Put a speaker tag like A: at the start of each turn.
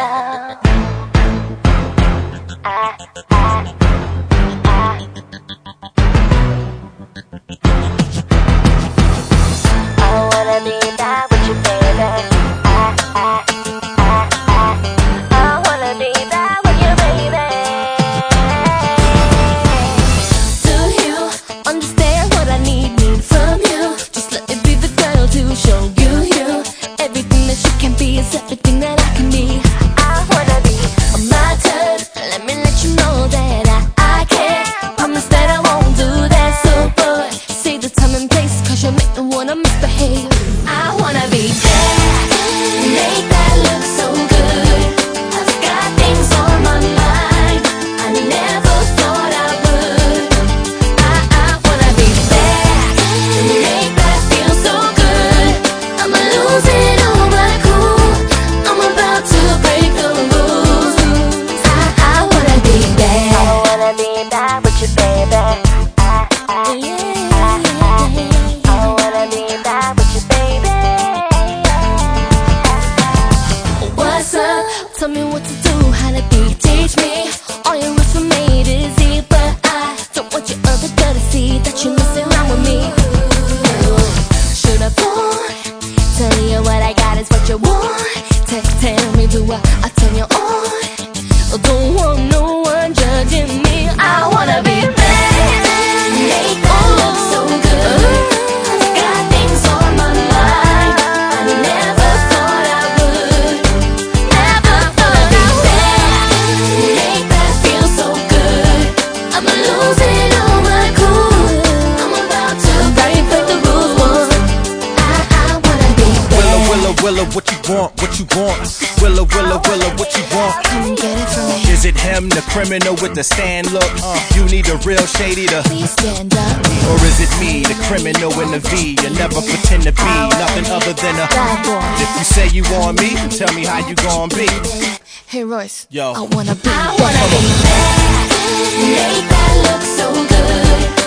A: wanna be back with you, baby. I wanna be back with you, baby.
B: Do you understand what I need from you? Just let me be the girl to show you everything that you can be is everything that I can be.
A: I wanna be
B: My turn, let me let you know that I can. Promise that I won't do that. So boy, say the time and place, cause you make me wanna misbehave. I wanna be bad, make that look so good. I've got things on my mind I never thought I would. I wanna be bad, make that feel so good. I'ma lose it all my cool, I'm about to break the rules. I wanna be bad.
A: I wanna be back with you, baby. I wanna be back with you, baby.
B: What's up? Tell me what to do, how to be. Teach me. All your rules for me is easy, but I don't want your other girl to see that you're messing around with me. Should I phone? Tell you what I got is what you want. Tell me, do I turn you on? Don't want no one judging me. I wanna be bad, make that look so good. I've got things on my mind I never thought I would. Never thought I would. Make that feel so good. I'ma lose it all my cool, I'm about to break the rules. I wanna be bad.
C: Willa, what you want, what you want? Willa, what you want?
B: Come get it from me.
C: Is it him, the criminal with the stand look? You need a real shady to.
B: Please stand up.
C: Or is it me, the criminal in the V? You never pretend to be nothing other than a.
B: Bad boy.
C: If you say you want me, tell me how you gon' be.
B: Hey Royce,
C: Yo.
B: I wanna be bad. Make that look so good.